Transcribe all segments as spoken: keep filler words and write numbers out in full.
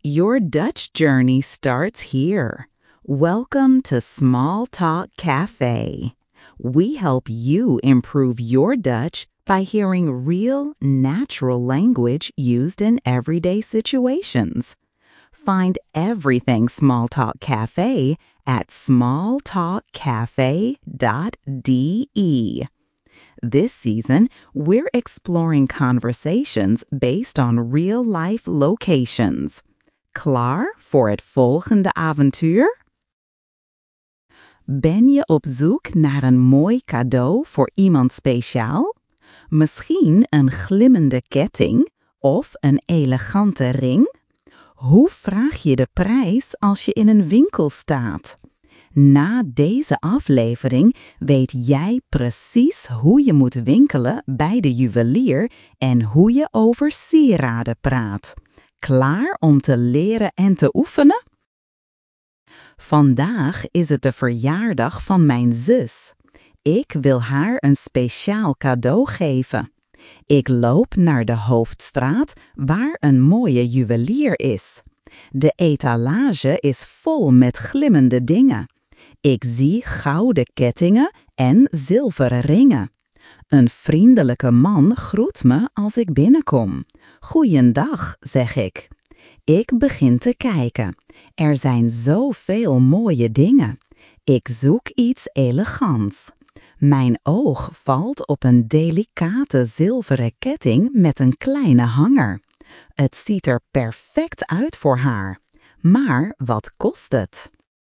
Your Dutch journey starts here. Welcome to Small Talk Cafe. We help you improve your Dutch by hearing real, natural language used in everyday situations. Find everything Small Talk Cafe at small talk cafe dot d e. This season, we're exploring conversations based on real-life locations. Klaar voor het volgende avontuur? Ben je op zoek naar een mooi cadeau voor iemand speciaal? Misschien een glimmende ketting of een elegante ring? Hoe vraag je de prijs als je in een winkel staat? Na deze aflevering weet jij precies hoe je moet winkelen bij de juwelier en hoe je over sieraden praat. Klaar om te leren en te oefenen? Vandaag is het de verjaardag van mijn zus. Ik wil haar een speciaal cadeau geven. Ik loop naar de hoofdstraat waar een mooie juwelier is. De etalage is vol met glimmende dingen. Ik zie gouden kettingen en zilveren ringen. Een vriendelijke man groet me als ik binnenkom. Goeiedag, zeg ik. Ik begin te kijken. Er zijn zoveel mooie dingen. Ik zoek iets elegants. Mijn oog valt op een delicate zilveren ketting met een kleine hanger. Het ziet er perfect uit voor haar. Maar wat kost het?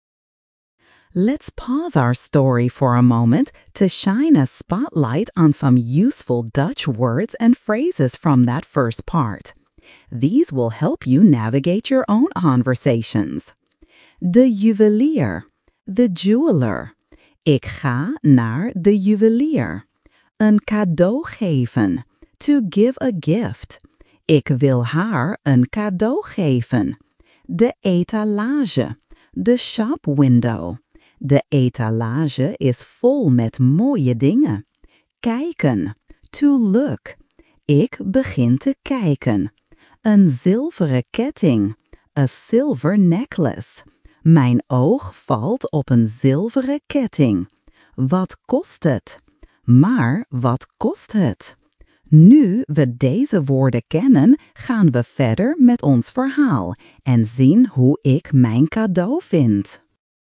Let's pause our story for a moment to shine a spotlight on some useful Dutch words and phrases from that first part. These will help you navigate your own conversations. De juwelier, the jeweler. Ik ga naar de juwelier. Een cadeau geven, to give a gift. Ik wil haar een cadeau geven. De etalage, the shop window. De etalage is vol met mooie dingen. Kijken, to look. Ik begin te kijken. Een zilveren ketting, a silver necklace. Mijn oog valt op een zilveren ketting. Wat kost het? Maar wat kost het? Nu we deze woorden kennen, gaan we verder met ons verhaal en zien hoe ik mijn cadeau vind.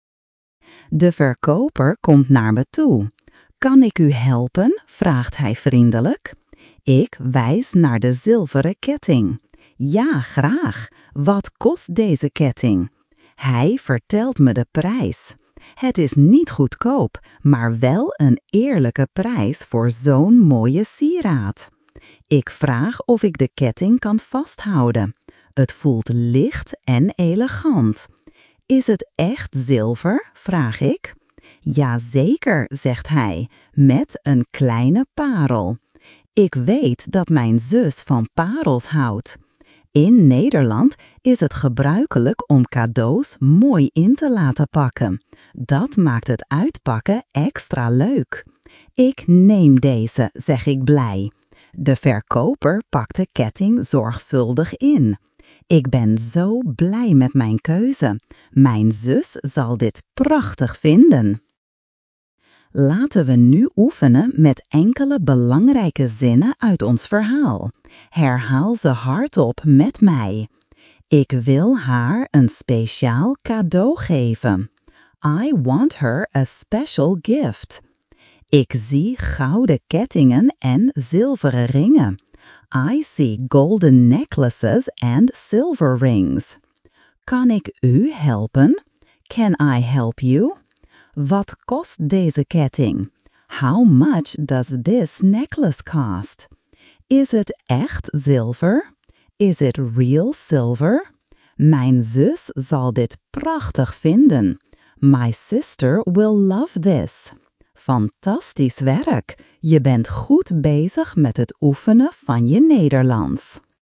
De verkoper komt naar me toe. Kan ik u helpen? Vraagt hij vriendelijk. Ik wijs naar de zilveren ketting. Ja, graag. Wat kost deze ketting? Hij vertelt me de prijs. Het is niet goedkoop, maar wel een eerlijke prijs voor zo'n mooie sieraad. Ik vraag of ik de ketting kan vasthouden. Het voelt licht en elegant. Is het echt zilver? Vraag ik. Jazeker, zegt hij, met een kleine parel. Ik weet dat mijn zus van parels houdt. In Nederland is het gebruikelijk om cadeaus mooi in te laten pakken. Dat maakt het uitpakken extra leuk. Ik neem deze, zeg ik blij. De verkoper pakt de ketting zorgvuldig in. Ik ben zo blij met mijn keuze. Mijn zus zal dit prachtig vinden. Laten we nu oefenen met enkele belangrijke zinnen uit ons verhaal. Herhaal ze hardop met mij. Ik wil haar een speciaal cadeau geven. I want her a special gift. Ik zie gouden kettingen en zilveren ringen. I see golden necklaces and silver rings. Kan ik u helpen? Can I help you? Wat kost deze ketting? How much does this necklace cost? Is het echt zilver? Is it real silver? Mijn zus zal dit prachtig vinden. My sister will love this. Fantastisch werk! Je bent goed bezig met het oefenen van je Nederlands.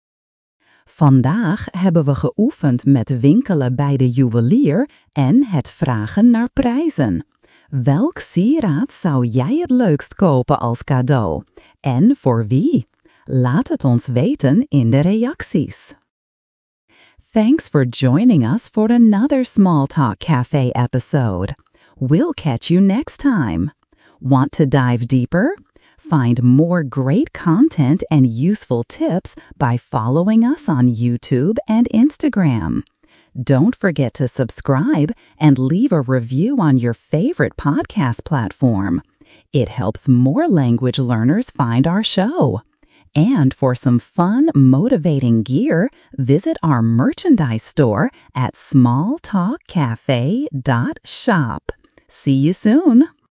Vandaag hebben we geoefend met winkelen bij de juwelier en het vragen naar prijzen. Welk sieraad zou jij het leukst kopen als cadeau? En voor wie? Laat het ons weten in de reacties. Thanks for joining us for another Small Talk Cafe episode. We'll catch you next time. Want to dive deeper? Find more great content and useful tips by following us on YouTube and Instagram. Don't forget to subscribe and leave a review on your favorite podcast platform. It helps more language learners find our show. And for some fun, motivating gear, visit our merchandise store at small talk cafe dot shop. See you soon!